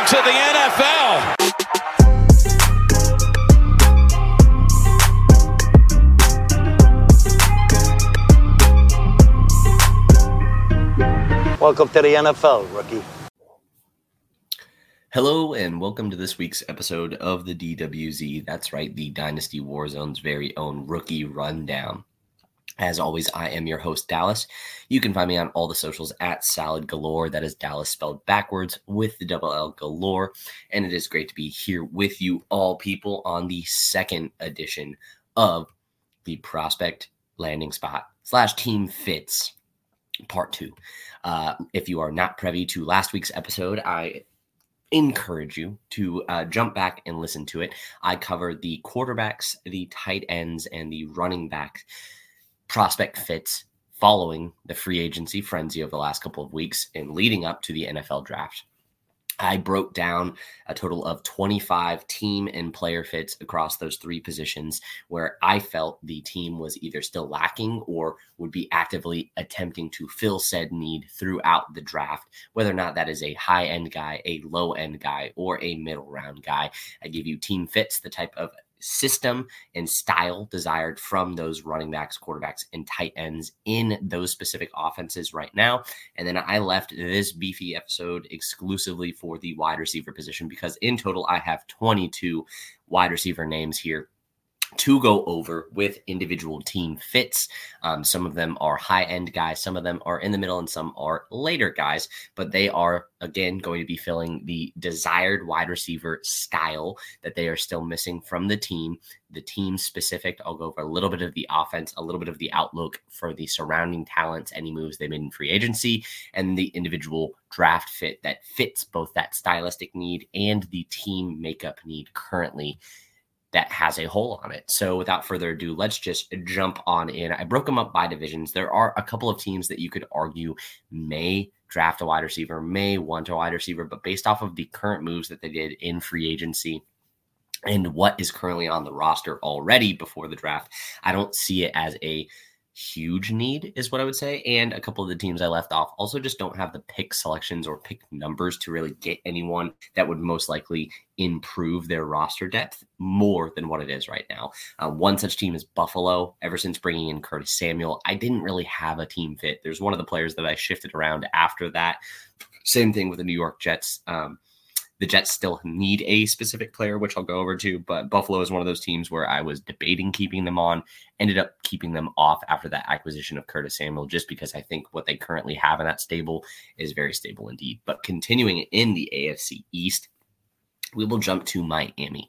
Welcome to the NFL. Welcome to the NFL, rookie. Hello, and welcome to this week's episode of the DWZ. That's right, the Dynasty Warzone's very own rookie rundown. As always, I am your host, Dallas. You can find me on all the socials at Salad Galore. That is Dallas spelled backwards with the double L Galore. And it is great to be here with you all people on the second edition of the Prospect Landing Spot / Team Fits Part 2. If you are not privy to last week's episode, I encourage you to jump back and listen to it. I covered the quarterbacks, the tight ends, and the running backs prospect fits following the free agency frenzy over the last couple of weeks and leading up to the NFL draft. I broke down a total of 25 team and player fits across those three positions where I felt the team was either still lacking or would be actively attempting to fill said need throughout the draft, whether or not that is a high-end guy, a low-end guy, or a middle-round guy. I give you team fits, the type of system and style desired from those running backs, quarterbacks, and tight ends in those specific offenses right now. And then I left this beefy episode exclusively for the wide receiver position because in total I have 22 wide receiver names here to go over with individual team fits. Some of them are high-end guys, some of them are in the middle, and some are later guys, but they are, again, going to be filling the desired wide receiver style that they are still missing from the team specific. I'll go over a little bit of the offense, a little bit of the outlook for the surrounding talents, any moves they made in free agency, and the individual draft fit that fits both that stylistic need and the team makeup need currently that has a hole on it. So without further ado, let's just jump on in. I broke them up by divisions. There are a couple of teams that you could argue may draft a wide receiver, may want a wide receiver, but based off of the current moves that they did in free agency and what is currently on the roster already before the draft, I don't see it as a huge need is what I would say. And a couple of the teams I left off also just don't have the pick selections or pick numbers to really get anyone that would most likely improve their roster depth more than what it is right now. One such team is Buffalo. Ever since bringing in Curtis Samuel, I didn't really have a team fit. There's one of the players that I shifted around after that. Same thing with the New York Jets. The Jets still need a specific player, which I'll go over to, but Buffalo is one of those teams where I was debating keeping them on, ended up keeping them off after that acquisition of Curtis Samuel, just because I think what they currently have in that stable is very stable indeed. But continuing in the AFC East, we will jump to Miami.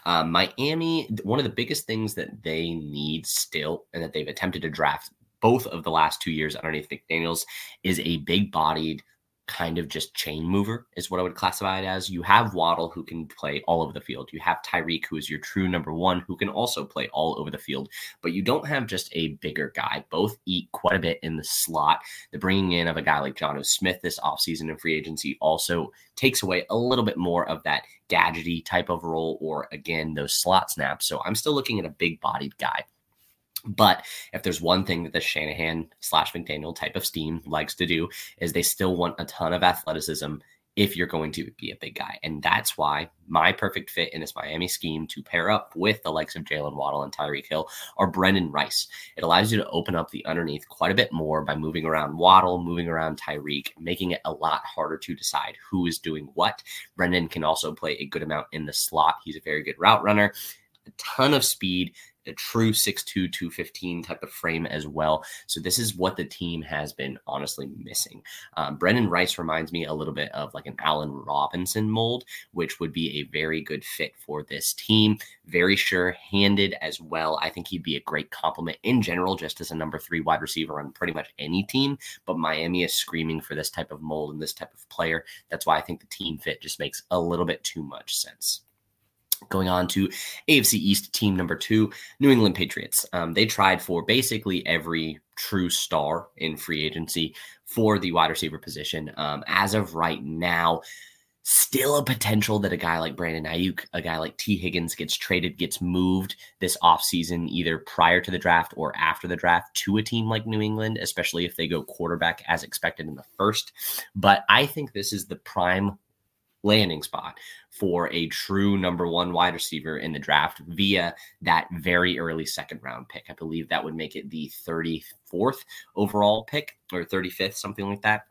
Miami, one of the biggest things that they need still, and that they've attempted to draft both of the last 2 years underneath McDaniels, is a big-bodied kind of just chain mover is what I would classify it as. You have Waddle, who can play all over the field. You have Tyreek, who is your true number one, who can also play all over the field. But you don't have just a bigger guy. Both eat quite a bit in the slot. The bringing in of a guy like Jonnu Smith this offseason in free agency also takes away a little bit more of that gadgety type of role, or again, those slot snaps. So I'm still looking at a big-bodied guy. But if there's one thing that the Shanahan / McDaniel type of team likes to do, is they still want a ton of athleticism if you're going to be a big guy. And that's why my perfect fit in this Miami scheme to pair up with the likes of Jalen Waddle and Tyreek Hill are Brendan Rice. It allows you to open up the underneath quite a bit more by moving around Waddle, moving around Tyreek, making it a lot harder to decide who is doing what. Brendan can also play a good amount in the slot. He's a very good route runner, a ton of speed, a true 6'2", 215 type of frame as well. So this is what the team has been honestly missing. Brendan Rice reminds me a little bit of like an Allen Robinson mold, which would be a very good fit for this team. Very sure-handed as well. I think he'd be a great complement in general, just as a number 3 wide receiver on pretty much any team. But Miami is screaming for this type of mold and this type of player. That's why I think the team fit just makes a little bit too much sense. Going on to AFC East team number 2, New England Patriots. They tried for basically every true star in free agency for the wide receiver position. As of right now, still a potential that a guy like Brandon Ayuk, a guy like T. Higgins gets traded, gets moved this offseason, either prior to the draft or after the draft to a team like New England, especially if they go quarterback as expected in the first. But I think this is the prime landing spot for a true number one wide receiver in the draft via that very early second round pick. I believe that would make it the 34th overall pick or 35th, something like that.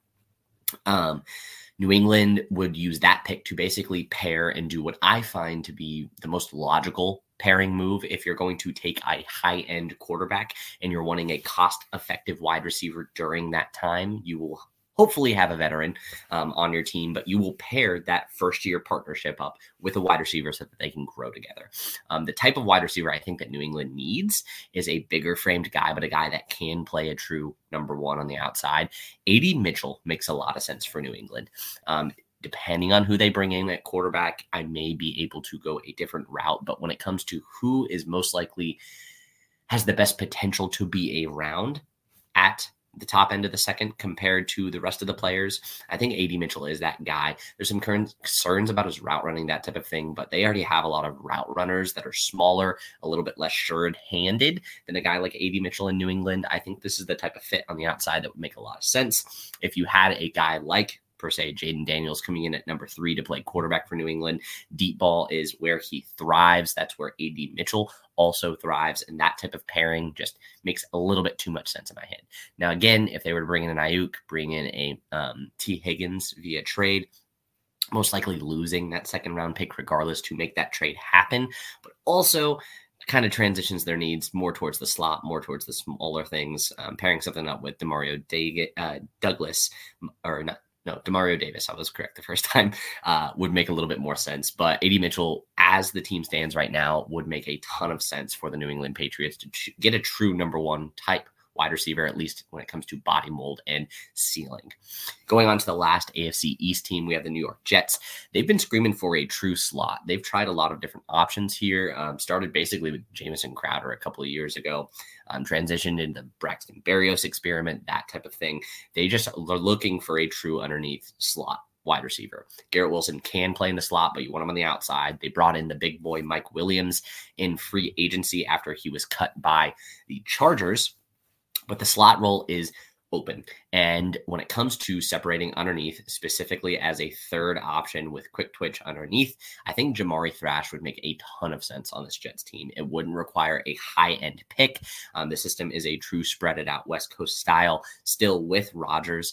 New England would use that pick to basically pair and do what I find to be the most logical pairing move. If you're going to take a high-end quarterback and you're wanting a cost-effective wide receiver during that time, you will hopefully have a veteran on your team, but you will pair that first-year partnership up with a wide receiver so that they can grow together. The type of wide receiver I think that New England needs is a bigger framed guy, but a guy that can play a true number one on the outside. A.D. Mitchell makes a lot of sense for New England. Depending on who they bring in at quarterback, I may be able to go a different route, but when it comes to who is most likely has the best potential to be around at the top end of the second compared to the rest of the players, I think A.D. Mitchell is that guy. There's some concerns about his route running, that type of thing, but they already have a lot of route runners that are smaller, a little bit less sure-handed than a guy like A.D. Mitchell in New England. I think this is the type of fit on the outside that would make a lot of sense. If you had a guy like, per se, Jaden Daniels coming in at number 3 to play quarterback for New England, deep ball is where he thrives. That's where A.D. Mitchell also thrives, and that type of pairing just makes a little bit too much sense in my head. Now, again, if they were to bring in an Ayuk, bring in a T. Higgins via trade, most likely losing that second round pick regardless to make that trade happen, but also kind of transitions their needs more towards the slot, more towards the smaller things, pairing something up with Demario Douglas, or not, no, Demario Davis, I was correct the first time, would make a little bit more sense. But A.D. Mitchell, as the team stands right now, would make a ton of sense for the New England Patriots to get a true number one type wide receiver, at least when it comes to body mold and ceiling. Going on to the last AFC East team, we have the New York Jets. They've been screaming for a true slot. They've tried a lot of different options here. Started basically with Jamison Crowder a couple of years ago, transitioned into Braxton Berrios experiment, that type of thing. They just are looking for a true underneath slot wide receiver. Garrett Wilson can play in the slot, but you want him on the outside. They brought in the big boy Mike Williams in free agency after he was cut by the Chargers. But the slot role is open. And when it comes to separating underneath, specifically as a third option with quick twitch underneath, I think Jamari Thrash would make a ton of sense on this Jets team. It wouldn't require a high-end pick. The system is a true spread-it-out West Coast style, still with Rodgers.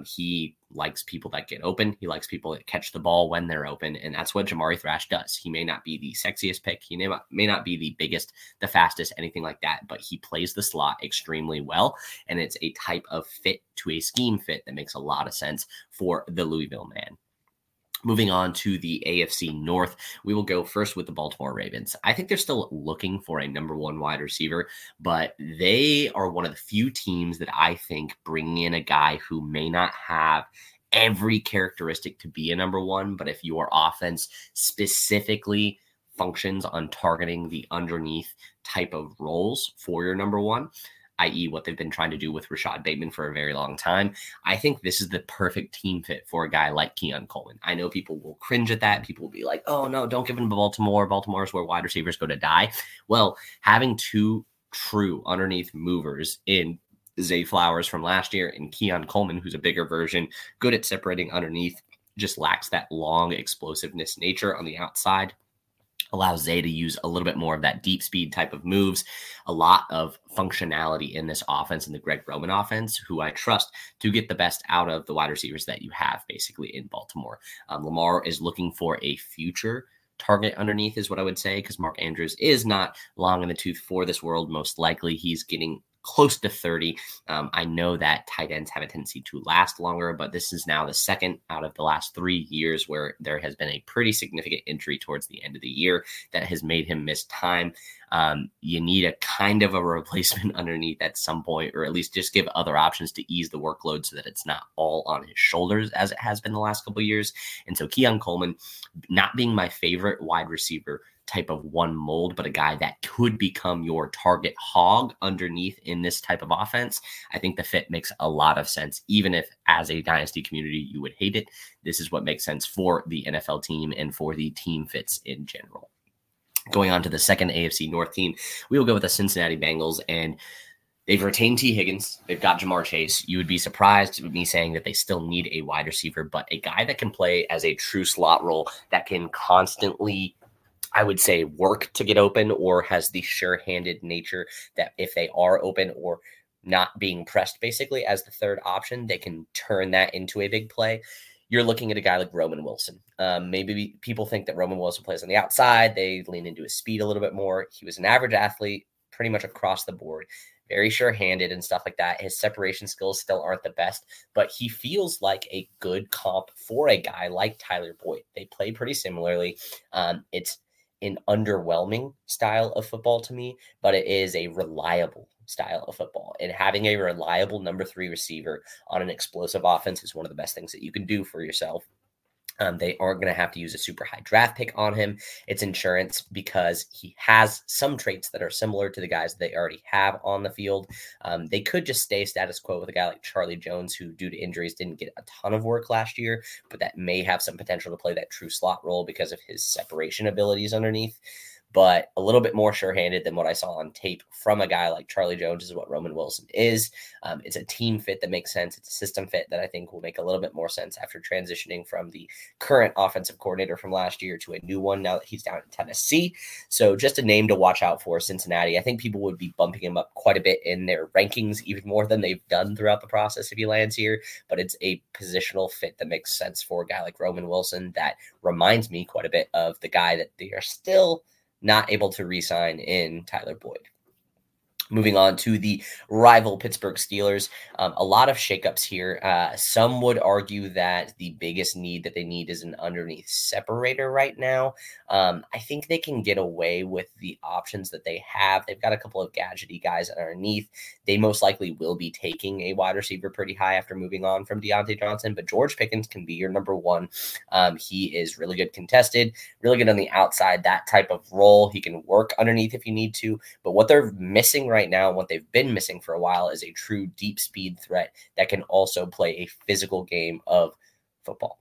He likes people that get open. He likes people that catch the ball when they're open, and that's what Jamari Thrash does. He may not be the sexiest pick. He may not be the biggest, the fastest, anything like that, but he plays the slot extremely well, and it's a type of fit to a scheme fit that makes a lot of sense for the Louisville man. Moving on to the AFC North, we will go first with the Baltimore Ravens. I think they're still looking for a number one wide receiver, but they are one of the few teams that I think bring in a guy who may not have every characteristic to be a number one, but if your offense specifically functions on targeting the underneath type of roles for your number one, i.e. what they've been trying to do with Rashad Bateman for a very long time, I think this is the perfect team fit for a guy like Keon Coleman. I know people will cringe at that. People will be like, oh, no, don't give him to Baltimore. Baltimore is where wide receivers go to die. Well, having two true underneath movers in Zay Flowers from last year and Keon Coleman, who's a bigger version, good at separating underneath, just lacks that long explosiveness nature on the outside. Allows Zay to use a little bit more of that deep speed type of moves, a lot of functionality in this offense, in the Greg Roman offense, who I trust to get the best out of the wide receivers that you have basically in Baltimore. Lamar is looking for a future target underneath is what I would say, because Mark Andrews is not long in the tooth for this world. Most likely he's getting close to 30. I know that tight ends have a tendency to last longer, but this is now the second out of the last 3 years where there has been a pretty significant injury towards the end of the year that has made him miss time. You need a kind of a replacement underneath at some point, or at least just give other options to ease the workload so that it's not all on his shoulders as it has been the last couple of years. And so Keon Coleman, not being my favorite wide receiver type of one mold, but a guy that could become your target hog underneath in this type of offense, I think the fit makes a lot of sense. Even if as a dynasty community, you would hate it, this is what makes sense for the NFL team and for the team fits in general. Going on to the second AFC North team, we will go with the Cincinnati Bengals, and They've retained T. Higgins. They've got Jamar Chase. You would be surprised with me saying that they still need a wide receiver, but a guy that can play as a true slot role that can constantly, I would say, work to get open, or has the sure-handed nature that if they are open or not being pressed basically as the third option, they can turn that into a big play. You're looking at a guy like Roman Wilson. Maybe people think that Roman Wilson plays on the outside. They lean into his speed a little bit more. He was an average athlete pretty much across the board, very sure-handed and stuff like that. His separation skills still aren't the best, but he feels like a good comp for a guy like Tyler Boyd. They play pretty similarly. It's an underwhelming style of football to me, but it is a reliable style of football. And having a reliable number 3 receiver on an explosive offense is one of the best things that you can do for yourself. They aren't going to have to use a super high draft pick on him. It's insurance because he has some traits that are similar to the guys they already have on the field. They could just stay status quo with a guy like Charlie Jones, who due to injuries didn't get a ton of work last year, but that may have some potential to play that true slot role because of his separation abilities underneath. But a little bit more sure-handed than what I saw on tape from a guy like Charlie Jones is what Roman Wilson is. It's a team fit that makes sense. It's a system fit that I think will make a little bit more sense after transitioning from the current offensive coordinator from last year to a new one now that he's down in Tennessee. So just a name to watch out for, Cincinnati. I think people would be bumping him up quite a bit in their rankings, even more than they've done throughout the process if he lands here. But it's a positional fit that makes sense for a guy like Roman Wilson that reminds me quite a bit of the guy that they are still not able to re-sign in Tyler Boyd. Moving on to the rival Pittsburgh Steelers, a lot of shakeups here. Some would argue that the biggest need that they need is an underneath separator right now. I think they can get away with the options that they have. They've got a couple of gadgety guys underneath. They most likely will be taking a wide receiver pretty high after moving on from Deontay Johnson, but George Pickens can be your number 1. He is really good contested, really good on the outside, that type of role. He can work underneath if you need to, but what they're missing right now, what they've been missing for a while, is a true deep speed threat that can also play a physical game of football.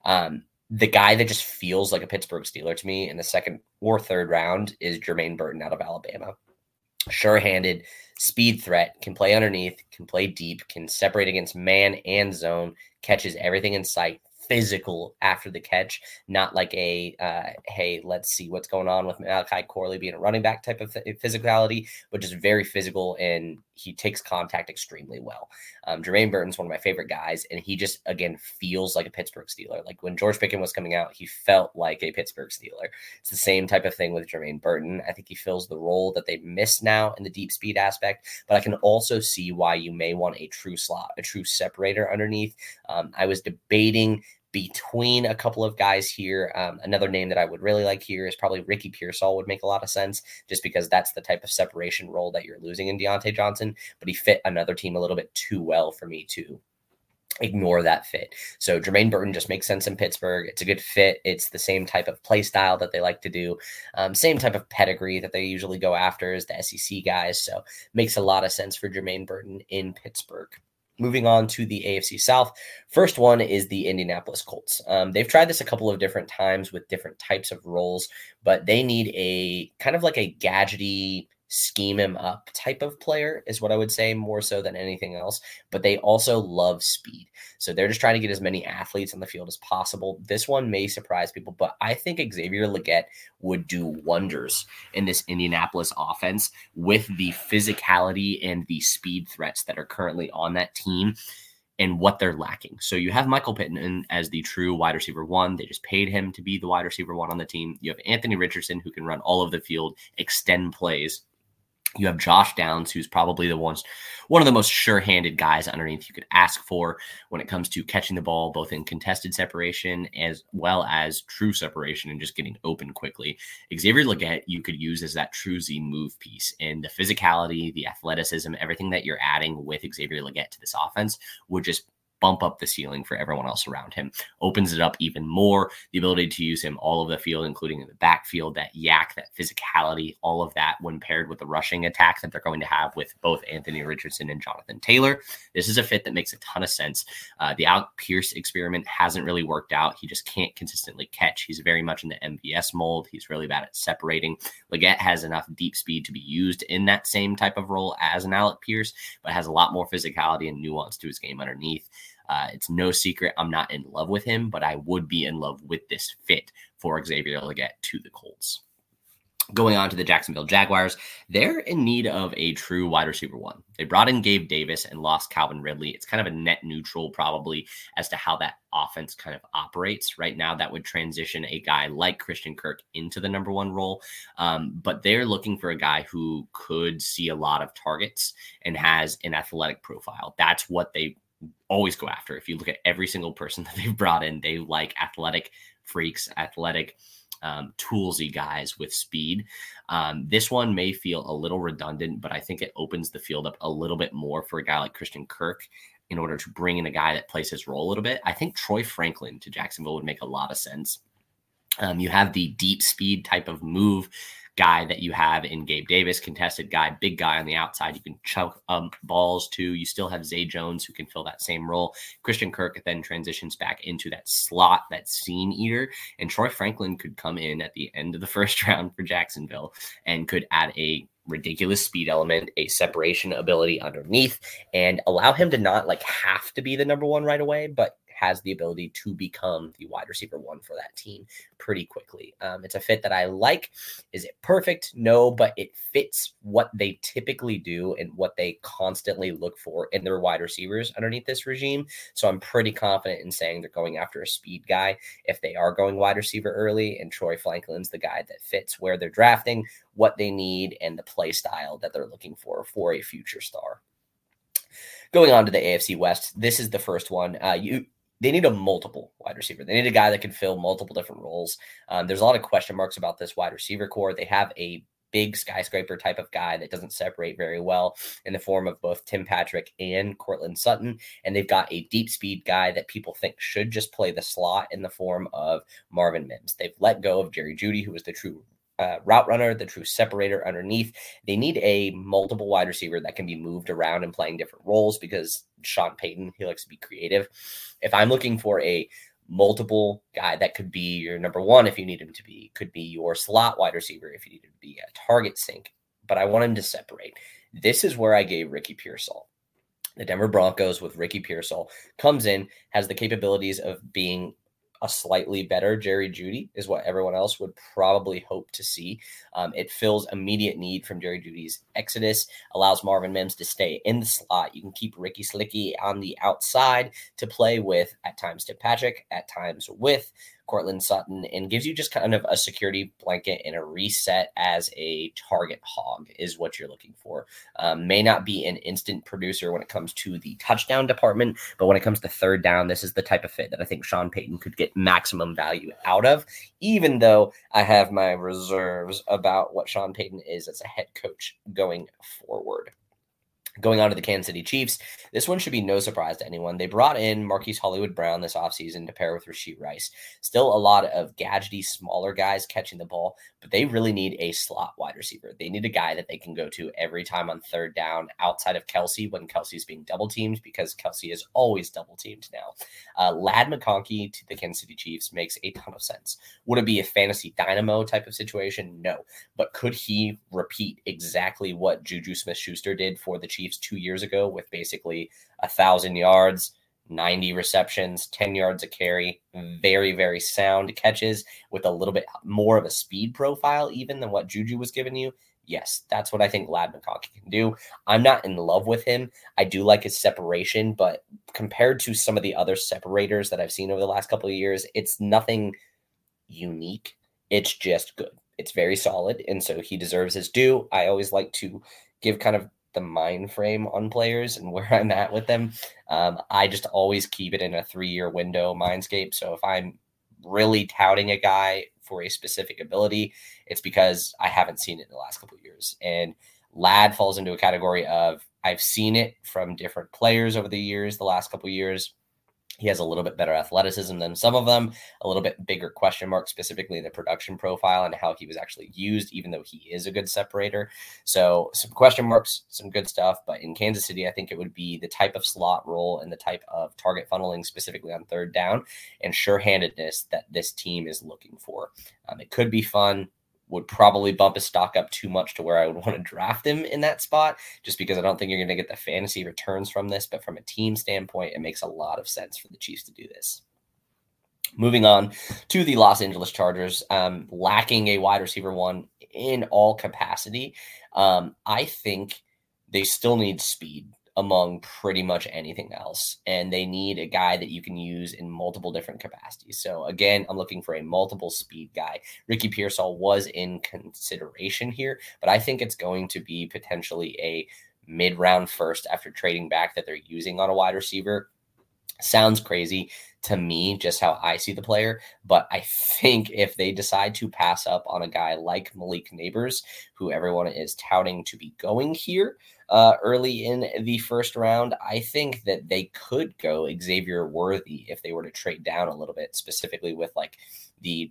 The guy that just feels like a Pittsburgh Steeler to me in the second or third round is Jermaine Burton out of Alabama. Sure-handed, speed threat, can play underneath, can play deep, can separate against man and zone, catches everything in sight, physical after the catch, not like a, hey, let's see what's going on with Malachi Corley being a running back type of physicality, but just very physical, and he takes contact extremely well. Jermaine Burton's one of my favorite guys, and he just, again, feels like a Pittsburgh Steeler. Like when George Pickens was coming out, he felt like a Pittsburgh Steeler. It's the same type of thing with Jermaine Burton. I think he fills the role that they miss now in the deep speed aspect, but I can also see why you may want a true slot, a true separator underneath. I was debating between a couple of guys here. Another name that I would really like here is probably Ricky Pearsall. Would make a lot of sense just because that's the type of separation role that you're losing in Deontay Johnson, but he fit another team a little bit too well for me to ignore that fit. So Jermaine Burton just makes sense in Pittsburgh. It's a good fit. It's the same type of play style that they like to do. Same type of pedigree that they usually go after as the SEC guys. So makes a lot of sense for Jermaine Burton in Pittsburgh. Moving on to the AFC South. First one is the Indianapolis Colts. They've tried this a couple of different times with different types of roles, but they need a kind of like a gadgety, scheme him up type of player is what I would say, more so than anything else. But they also love speed. So they're just trying to get as many athletes on the field as possible. This one may surprise people, but I think Xavier Legette would do wonders in this Indianapolis offense with the physicality and the speed threats that are currently on that team and what they're lacking. So you have Michael Pittman as the true wide receiver 1. They just paid him to be the wide receiver 1 on the team. You have Anthony Richardson, who can run all of the field, extend plays. You have Josh Downs, who's probably one of the most sure-handed guys underneath you could ask for when it comes to catching the ball, both in contested separation as well as true separation and just getting open quickly. Xavier Legette you could use as that true Z move piece, and the physicality, the athleticism, everything that you're adding with Xavier Legette to this offense would just bump up the ceiling for everyone else around him, opens it up even more. The ability to use him all over the field, including in the backfield, that yak, that physicality, all of that when paired with the rushing attack that they're going to have with both Anthony Richardson and Jonathan Taylor. This is a fit that makes a ton of sense. The Alec Pierce experiment hasn't really worked out. He just can't consistently catch. He's very much in the MVS mold. He's really bad at separating. Legette has enough deep speed to be used in that same type of role as an Alec Pierce, but has a lot more physicality and nuance to his game underneath. It's no secret I'm not in love with him, but I would be in love with this fit for Xavier Legette to the Colts. Going on to the Jacksonville Jaguars, they're in need of a true wide receiver one. They brought in Gabe Davis and lost Calvin Ridley. It's kind of a net neutral probably as to how that offense kind of operates. Right now, that would transition a guy like Christian Kirk into the number one role. But they're looking for a guy who could see a lot of targets and has an athletic profile. That's what they always go after. If you look at every single person that they've brought in, they like athletic freaks, athletic toolsy guys with speed. This one may feel a little redundant, but I think it opens the field up a little bit more for a guy like Christian Kirk in order to bring in a guy that plays his role a little bit. I think Troy Franklin to Jacksonville would make a lot of sense. You have the deep speed type of move guy that you have in Gabe Davis, contested guy, big guy on the outside. You can chuck balls to. You still have Zay Jones who can fill that same role. Christian Kirk then transitions back into that slot, that seam eater. And Troy Franklin could come in at the end of the first round for Jacksonville and could add a ridiculous speed element, a separation ability underneath, and allow him to not like have to be the number one right away, but has the ability to become the wide receiver one for that team pretty quickly. It's a fit that I like. Is it perfect? No, but it fits what they typically do and what they constantly look for in their wide receivers underneath this regime. So I'm pretty confident in saying they're going after a speed guy if they are going wide receiver early, and Troy Franklin's the guy that fits where they're drafting, what they need, and the play style that they're looking for a future star. Going on to the AFC West, this is the first one. They need a multiple wide receiver. They need a guy that can fill multiple different roles. There's a lot of question marks about this wide receiver core. They have a big skyscraper type of guy that doesn't separate very well in the form of both Tim Patrick and Courtland Sutton. And they've got a deep speed guy that people think should just play the slot in the form of Marvin Mims. They've let go of Jerry Jeudy, who was the true route runner, the true separator underneath. They need a multiple wide receiver that can be moved around and playing different roles because Sean Payton, he likes to be creative. If I'm looking for a multiple guy that could be your number one if you need him to be, could be your slot wide receiver if you need him to be a target sink, but I want him to separate. This is where I gave Ricky Pearsall. The Denver Broncos with Ricky Pearsall comes in, has the capabilities of being a slightly better Jerry Jeudy is what everyone else would probably hope to see. It fills immediate need from Jerry Jeudy's exodus, allows Marvin Mims to stay in the slot. You can keep Ricky Slicky on the outside to play with at times Tim Patrick, at times with Courtland Sutton, and gives you just kind of a security blanket and a reset as a target hog is what you're looking for. May not be an instant producer when it comes to the touchdown department, but when it comes to third down, this is the type of fit that I think Sean Payton could get maximum value out of, even though I have my reserves about what Sean Payton is as a head coach going forward. Going on to the Kansas City Chiefs, this one should be no surprise to anyone. They brought in Marquise Hollywood-Brown this offseason to pair with Rashee Rice. Still a lot of gadgety, smaller guys catching the ball, but they really need a slot wide receiver. They need a guy that they can go to every time on third down outside of Kelsey when Kelsey's being double-teamed, because Kelsey is always double-teamed now. Ladd McConkey to the Kansas City Chiefs makes a ton of sense. Would it be a fantasy dynamo type of situation? No. But could he repeat exactly what Juju Smith-Schuster did for the Chiefs 2 years ago with basically 1,000 yards, 90 receptions, 10 yards a carry, very, very sound catches with a little bit more of a speed profile even than what Juju was giving you? Yes, that's what I think Ladd McConkey can do. I'm not in love with him. I do like his separation, but compared to some of the other separators that I've seen over the last couple of years, it's nothing unique. It's just good. It's very solid, and so he deserves his due. I always like to give kind of the mind frame on players and where I'm at with them. I just always keep it in a 3-year window mindscape. So if I'm really touting a guy for a specific ability, it's because I haven't seen it in the last couple of years. And Ladd falls into a category of I've seen it from different players over the years, the last couple of years. He has a little bit better athleticism than some of them, a little bit bigger question mark, specifically the production profile and how he was actually used, even though he is a good separator. So some question marks, some good stuff. But in Kansas City, I think it would be the type of slot role and the type of target funneling, specifically on third down, and sure-handedness that this team is looking for. It could be fun. Would probably bump his stock up too much to where I would want to draft him in that spot, just because I don't think you're going to get the fantasy returns from this. But from a team standpoint, it makes a lot of sense for the Chiefs to do this. Moving on to the Los Angeles Chargers, lacking a wide receiver one in all capacity. I think they still need speed among pretty much anything else. And they need a guy that you can use in multiple different capacities. So again, I'm looking for a multiple speed guy. Ricky Pearsall was in consideration here, but I think it's going to be potentially a mid-round first after trading back that they're using on a wide receiver. Sounds crazy to me, just how I see the player. But I think if they decide to pass up on a guy like Malik Nabers, who everyone is touting to be going here early in the first round, I think that they could go Xavier Worthy if they were to trade down a little bit, specifically with like the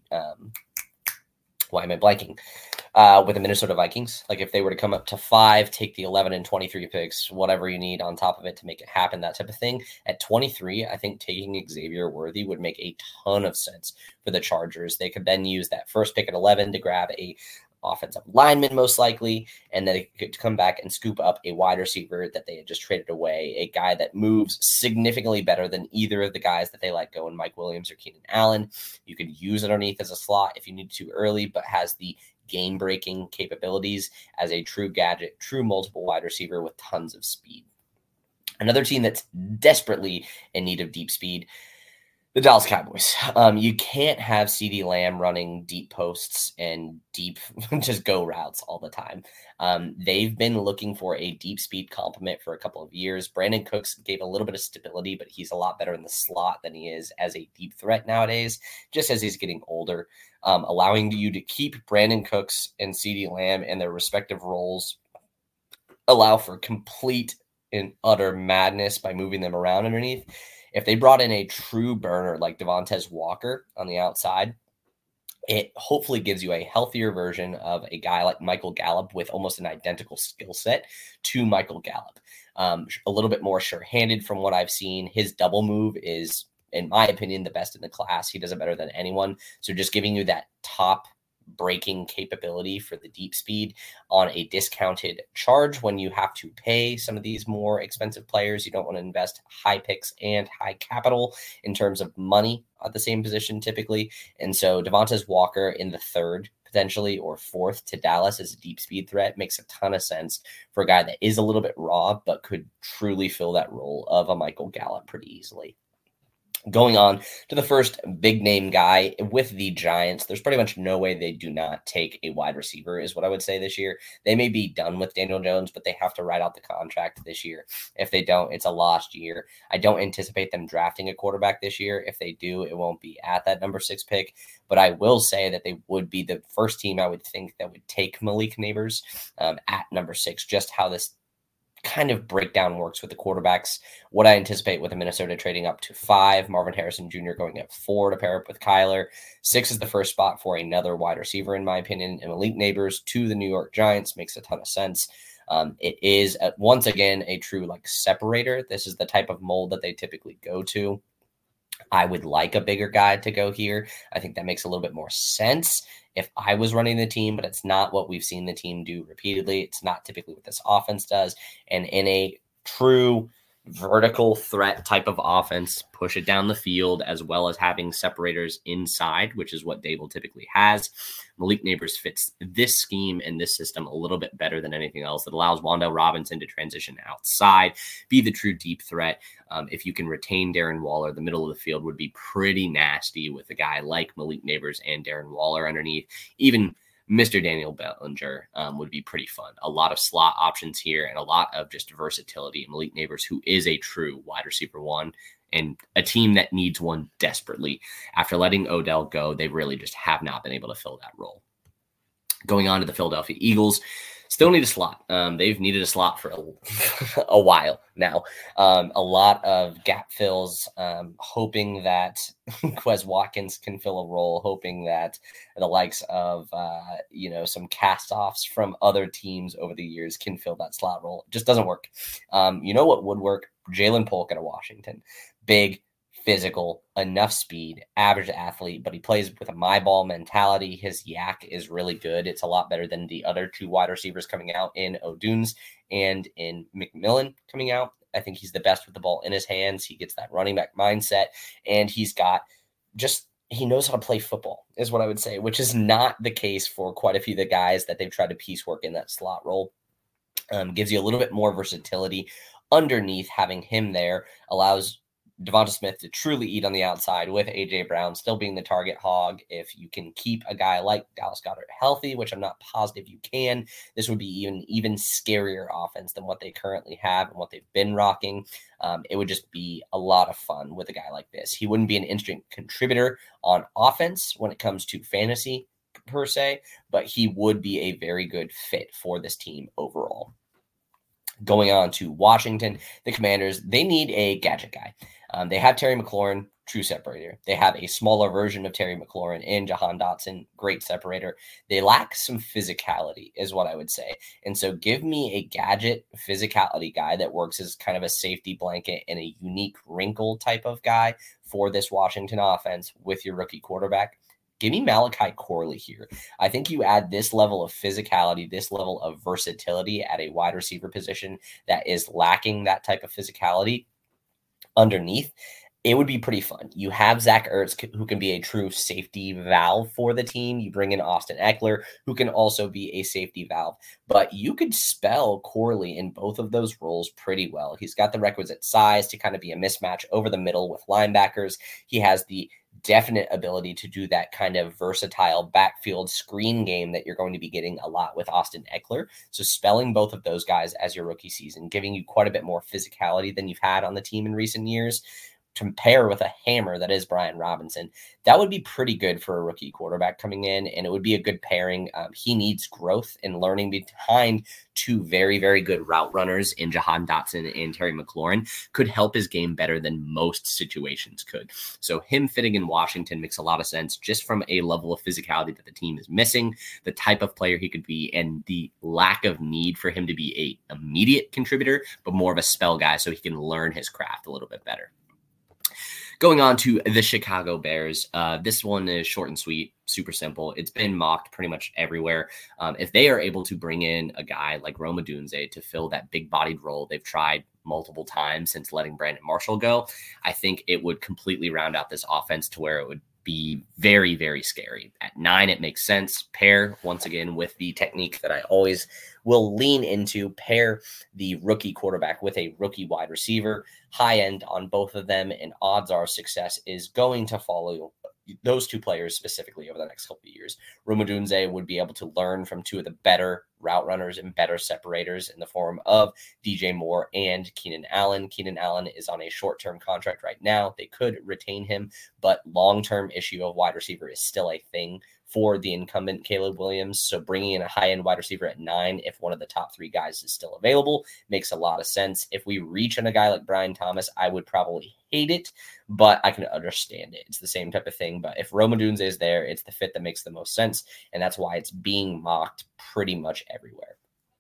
why am I blanking? With the Minnesota Vikings. Like if they were to come up to 5, take the 11 and 23 picks, whatever you need on top of it to make it happen, that type of thing. At 23, I think taking Xavier Worthy would make a ton of sense for the Chargers. They could then use that first pick at 11 to grab a offensive lineman, most likely, and then they could come back and scoop up a wide receiver that they had just traded away, a guy that moves significantly better than either of the guys that they let go in Mike Williams or Keenan Allen. You could use underneath as a slot if you need to early, but has the game-breaking capabilities as a true gadget, true multiple wide receiver with tons of speed. Another team that's desperately in need of deep speed, the Dallas Cowboys. You can't have CeeDee Lamb running deep posts and deep just go routes all the time. They've been looking for a deep speed complement for a couple of years. Brandon Cooks gave a little bit of stability, but he's a lot better in the slot than he is as a deep threat nowadays, just as he's getting older. Allowing you to keep Brandon Cooks and CeeDee Lamb in their respective roles allow for complete and utter madness by moving them around underneath. If they brought in a true burner like Devontae Walker on the outside, it hopefully gives you a healthier version of a guy like Michael Gallup with almost an identical skill set to Michael Gallup. A little bit more sure-handed from what I've seen. His double move is, in my opinion, the best in the class. He does it better than anyone. So just giving you that top breaking capability for the deep speed on a discounted charge when you have to pay some of these more expensive players. You don't want to invest high picks and high capital in terms of money at the same position typically. And so Devontae Walker in the third potentially or fourth to Dallas as a deep speed threat makes a ton of sense for a guy that is a little bit raw but could truly fill that role of a Michael Gallup pretty easily. Going on to the first big name guy with the Giants, there's pretty much no way they do not take a wide receiver is what I would say this year. They may be done with Daniel Jones, but they have to write out the contract this year. If they don't, it's a lost year. I don't anticipate them drafting a quarterback this year. If they do, it won't be at that number 6 pick, but I will say that they would be the first team I would think that would take Malik Nabers at number 6, just how this kind of breakdown works with the quarterbacks. What I anticipate with the Minnesota trading up to 5, Marvin Harrison Jr. going at 4 to pair up with Kyler. 6 is the first spot for another wide receiver, in my opinion, and Malik Nabers to the New York Giants makes a ton of sense. It is, once again, a true separator. This is the type of mold that they typically go to. I would like a bigger guy to go here. I think that makes a little bit more sense if I was running the team, but it's not what we've seen the team do repeatedly. It's not typically what this offense does. And in a true vertical threat type of offense, push it down the field, as well as having separators inside, which is what Dable typically has. Malik Nabers fits this scheme and this system a little bit better than anything else. It allows Wan'Dale Robinson to transition outside, be the true deep threat. If you can retain Darren Waller, the middle of the field would be pretty nasty with a guy like Malik Nabers and Darren Waller underneath. Even Mr. Daniel Bellinger would be pretty fun. A lot of slot options here and a lot of just versatility. Malik Nabers, who is a true wide receiver one, and a team that needs one desperately. After letting Odell go, they really just have not been able to fill that role. Going on to the Philadelphia Eagles, Still need a slot. They've needed a slot for a while now. A lot of gap fills, hoping that Quez Watkins can fill a role, hoping that the likes of, some cast-offs from other teams over the years can fill that slot role. It just doesn't work. You know what would work? Jalen Polk out of Washington. Big, physical, enough speed, average athlete, but he plays with a my ball mentality. His yak is really good. It's a lot better than the other two wide receivers coming out in O'Dunes and in McMillan coming out. I think he's the best with the ball in his hands. He gets that running back mindset, and he knows how to play football is what I would say, which is not the case for quite a few of the guys that they've tried to piecework in that slot role. Gives you a little bit more versatility underneath. Having him there allows Devonta Smith to truly eat on the outside, with A.J. Brown still being the target hog. If you can keep a guy like Dallas Goedert healthy, which I'm not positive you can, this would be even scarier offense than what they currently have and what they've been rocking. It would just be a lot of fun with a guy like this. He wouldn't be an instant contributor on offense when it comes to fantasy per se, but he would be a very good fit for this team overall. Going on to Washington, the Commanders, they need a gadget guy. They have Terry McLaurin, true separator. They have a smaller version of Terry McLaurin in Jahan Dotson, great separator. They lack some physicality is what I would say. And so give me a gadget physicality guy that works as kind of a safety blanket and a unique wrinkle type of guy for this Washington offense with your rookie quarterback. Give me Malachi Corley here. I think you add this level of physicality, this level of versatility at a wide receiver position that is lacking that type of physicality underneath. It would be pretty fun. You have Zach Ertz, who can be a true safety valve for the team. You bring in Austin Eckler, who can also be a safety valve. But you could spell Corley in both of those roles pretty well. He's got the requisite size to kind of be a mismatch over the middle with linebackers. He has the definite ability to do that kind of versatile backfield screen game that you're going to be getting a lot with Austin Eckler. So spelling both of those guys as your rookie season, giving you quite a bit more physicality than you've had on the team in recent years, to pair with a hammer that is Brian Robinson, that would be pretty good for a rookie quarterback coming in, and it would be a good pairing. He needs growth and learning behind two very, very good route runners in Jahan Dotson and Terry McLaurin could help his game better than most situations could. So him fitting in Washington makes a lot of sense just from a level of physicality that the team is missing, the type of player he could be, and the lack of need for him to be a immediate contributor, but more of a spell guy so he can learn his craft a little bit better. Going on to the Chicago Bears, this one is short and sweet, super simple. It's been mocked pretty much everywhere. If they are able to bring in a guy like Rome Odunze to fill that big-bodied role they've tried multiple times since letting Brandon Marshall go, I think it would completely round out this offense to where it would be very, very scary. At 9, it makes sense. Pair, once again, with the technique that I always will lean into, pair the rookie quarterback with a rookie wide receiver, high end on both of them, and odds are success is going to follow those two players specifically over the next couple of years. Rome Odunze would be able to learn from two of the better route runners and better separators in the form of DJ Moore and Keenan Allen. Keenan Allen is on a short-term contract right now. They could retain him, but long-term issue of wide receiver is still a thing for the incumbent Caleb Williams. So bringing in a high-end wide receiver at 9, if one of the top 3 guys is still available, makes a lot of sense. If we reach on a guy like Brian Thomas, I would probably hate it, but I can understand it. It's the same type of thing. But if Rome Odunze is there, it's the fit that makes the most sense, and that's why it's being mocked pretty much everywhere.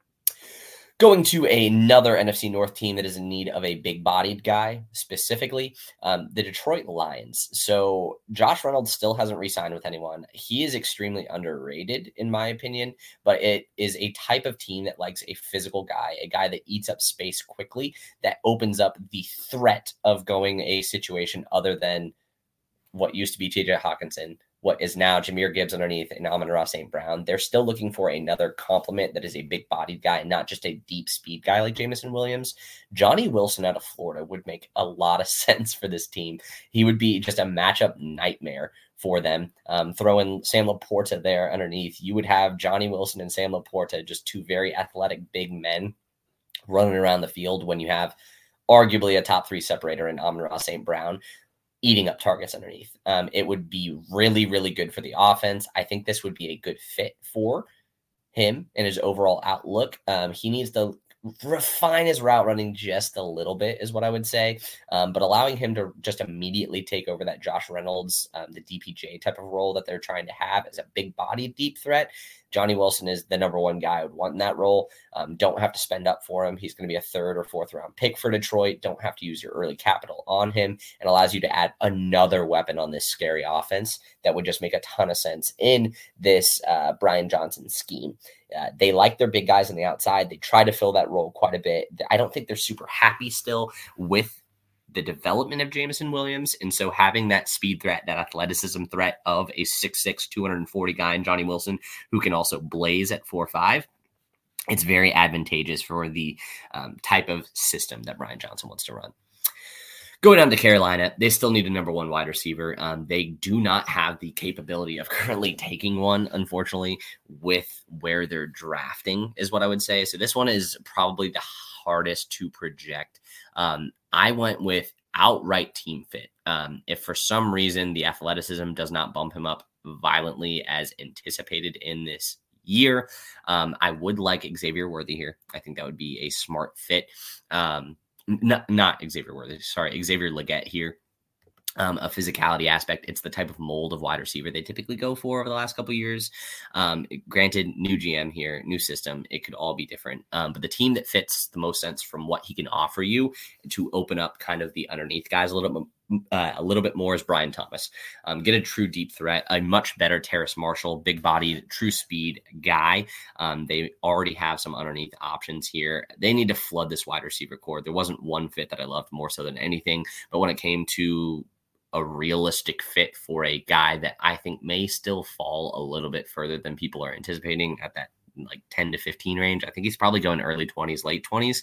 Going to another NFC North team that is in need of a big-bodied guy, specifically the Detroit Lions. So Josh Reynolds still hasn't re-signed with anyone. He is extremely underrated, in my opinion, but it is a type of team that likes a physical guy, a guy that eats up space quickly, that opens up the threat of going a situation other than what used to be TJ Hawkinson, what is now Jahmyr Gibbs underneath, and Amon-Ra St. Brown. They're still looking for another complement that is a big-bodied guy, not just a deep speed guy like Jameson Williams. Johnny Wilson out of Florida would make a lot of sense for this team. He would be just a matchup nightmare for them. Throw in Sam Laporta there underneath. You would have Johnny Wilson and Sam Laporta, just two very athletic big men running around the field when you have arguably a top 3 separator in Amon-Ra St. Brown eating up targets underneath. It would be really, really good for the offense. I think this would be a good fit for him and his overall outlook. He needs to refine his route running just a little bit is what I would say. But allowing him to just immediately take over that Josh Reynolds, the DPJ type of role that they're trying to have as a big body deep threat. Johnny Wilson is the number one guy I would want in that role. Don't have to spend up for him. He's going to be a 3rd or 4th round pick for Detroit. Don't have to use your early capital on him, and allows you to add another weapon on this scary offense that would just make a ton of sense in this Brian Johnson scheme. They like their big guys on the outside. They try to fill that role quite a bit. I don't think they're super happy still with the development of Jameson Williams. And so having that speed threat, that athleticism threat of a 6'6", 240 guy in Johnny Wilson, who can also blaze at 4'5", it's very advantageous for the type of system that Brian Johnson wants to run. Going down to Carolina, they still need a number one wide receiver. They do not have the capability of currently taking one, unfortunately, with where they're drafting, is what I would say. So this one is probably the hardest to project. I went with outright team fit. If for some reason the athleticism does not bump him up violently as anticipated in this year, I would like Xavier Worthy here. I think that would be a smart fit. Not Xavier Worthy, sorry, Xavier Legette here. A physicality aspect. It's the type of mold of wide receiver they typically go for over the last couple of years. Granted, new GM here, new system, it could all be different. But the team that fits the most sense from what he can offer you to open up kind of the underneath guys a little bit more is Brian Thomas. Get a true deep threat, a much better Terrace Marshall, big bodied, true speed guy. They already have some underneath options here. They need to flood this wide receiver core. There wasn't one fit that I loved more so than anything, but when it came to a realistic fit for a guy that I think may still fall a little bit further than people are anticipating at that like 10 to 15 range. I think he's probably going early 20s, late 20s.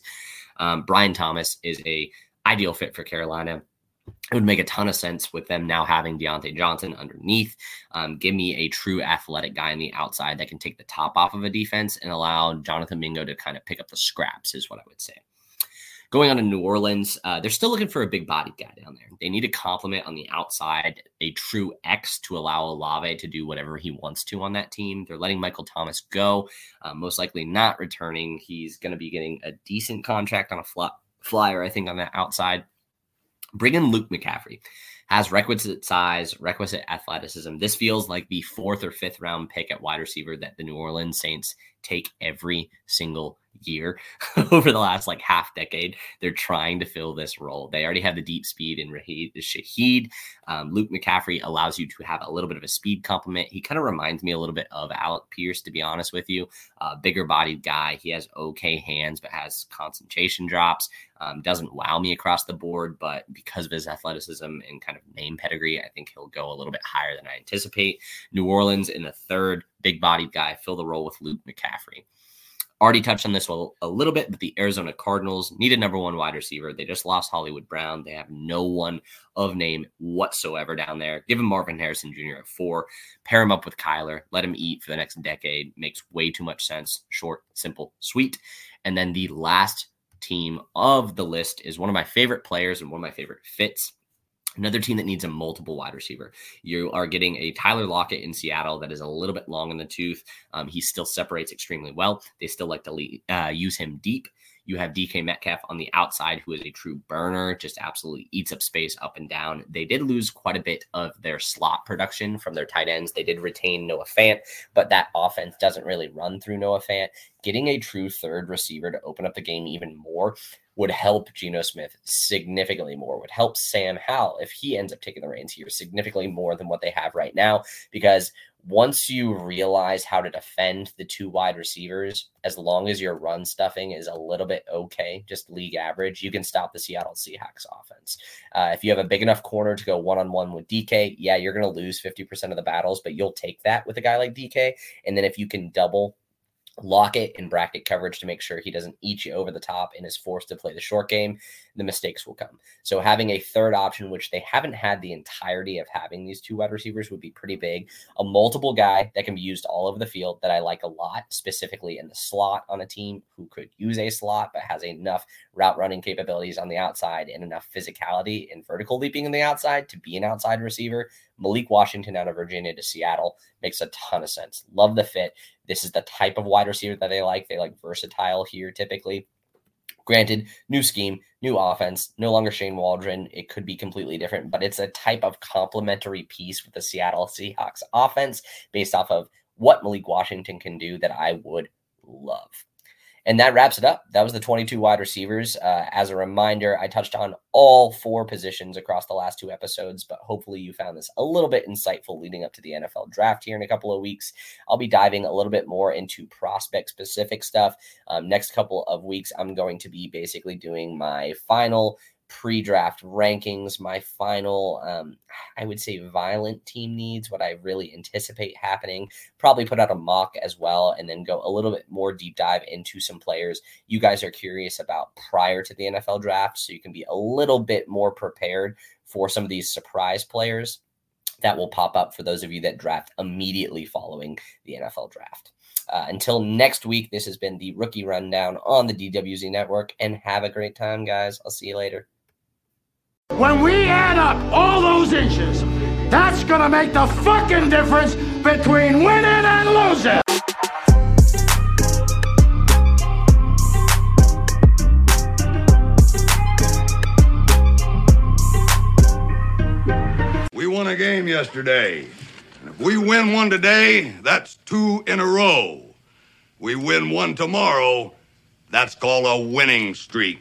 Brian Thomas is a ideal fit for Carolina. It would make a ton of sense with them now having Deontay Johnson underneath. Give me a true athletic guy on the outside that can take the top off of a defense and allow Jonathan Mingo to kind of pick up the scraps is what I would say. Going on to New Orleans, they're still looking for a big-bodied guy down there. They need a complement on the outside, a true X to allow Olave to do whatever he wants to on that team. They're letting Michael Thomas go, most likely not returning. He's going to be getting a decent contract on a flyer, I think, on the outside. Bring in Luke McCaffrey. Has requisite size, requisite athleticism. This feels like the 4th or 5th round pick at wide receiver that the New Orleans Saints take every single year over the last like half decade. They're trying to fill this role. They already have the deep speed in Shaheed. Luke McCaffrey allows you to have a little bit of a speed complement. He kind of reminds me a little bit of Alec Pierce, to be honest with you. Bigger bodied guy. He has okay hands, but has concentration drops. Doesn't wow me across the board, but because of his athleticism and kind of name pedigree, I think he'll go a little bit higher than I anticipate. New Orleans in the 3rd, big-bodied guy, fill the role with Luke McCaffrey. Already touched on this a little bit, but the Arizona Cardinals need a number one wide receiver. They just lost Hollywood Brown. They have no one of name whatsoever down there. Give him Marvin Harrison Jr. at 4. Pair him up with Kyler. Let him eat for the next decade. Makes way too much sense. Short, simple, sweet. And then the last team of the list is one of my favorite players and one of my favorite fits. Another team that needs a multiple wide receiver. You are getting a Tyler Lockett in Seattle that is a little bit long in the tooth. He still separates extremely well. They still like to use him deep. You have DK Metcalf on the outside, who is a true burner, just absolutely eats up space up and down. They did lose quite a bit of their slot production from their tight ends. They did retain Noah Fant, but that offense doesn't really run through Noah Fant. Getting a true third receiver to open up the game even more would help Geno Smith significantly more, would help Sam Howell, if he ends up taking the reins here, significantly more than what they have right now, because once you realize how to defend the 2 wide receivers, as long as your run stuffing is a little bit okay, just league average, you can stop the Seattle Seahawks offense. If you have a big enough corner to go one-on-one with DK, yeah, you're going to lose 50% of the battles, but you'll take that with a guy like DK. And then if you can double Lockett in bracket coverage to make sure he doesn't eat you over the top and is forced to play the short game, the mistakes will come. So having a third option, which they haven't had the entirety of having these two wide receivers, would be pretty big. A multiple guy that can be used all over the field that I like a lot, specifically in the slot on a team who could use a slot but has enough route running capabilities on the outside and enough physicality and vertical leaping on the outside to be an outside receiver. Malik Washington out of Virginia to Seattle makes a ton of sense. Love the fit. This is the type of wide receiver that they like. They like versatile here typically. Granted, new scheme, new offense, no longer Shane Waldron. It could be completely different, but it's a type of complementary piece with the Seattle Seahawks offense based off of what Malik Washington can do that I would love. And that wraps it up. That was the 22 wide receivers. As a reminder, I touched on all 4 positions across the last 2 episodes, but hopefully you found this a little bit insightful leading up to the NFL draft here in a couple of weeks. I'll be diving a little bit more into prospect-specific stuff. Next couple of weeks, I'm going to be basically doing my final pre-draft rankings, my final, I would say, violent team needs, what I really anticipate happening. Probably put out a mock as well, and then go a little bit more deep dive into some players you guys are curious about prior to the NFL draft, so you can be a little bit more prepared for some of these surprise players that will pop up for those of you that draft immediately following the NFL draft. Until next week, this has been the Rookie Rundown on the DWZ Network, and have a great time, guys. I'll see you later. When we add up all those inches, that's gonna make the fucking difference between winning and losing. We won a game yesterday. And if we win one today, that's 2 in a row. We win one tomorrow, that's called a winning streak.